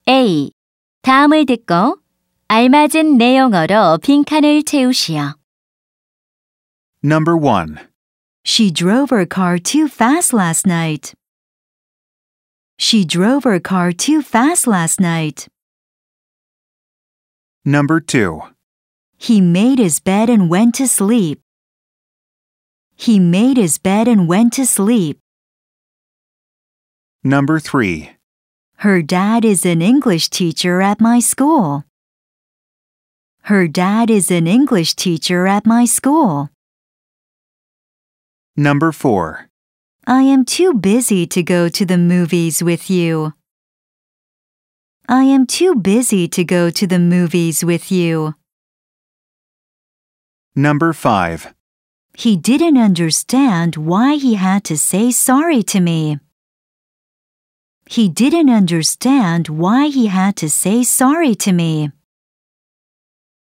A. 다음을 듣고 알맞은 내용어로 빈칸을 채우시오. Number 1. She drove her car too fast last night. She drove her car too fast last night. Number 2. He made his bed and went to sleep. He made his bed and went to sleep. Number 3. Her dad is an English teacher at my school. Her dad is an English teacher at my school. Number 4. I am too busy to go to the movies with you. I am too busy to go to the movies with you. Number 5. He didn't understand why he had to say sorry to me. He didn't understand why he had to say sorry to me.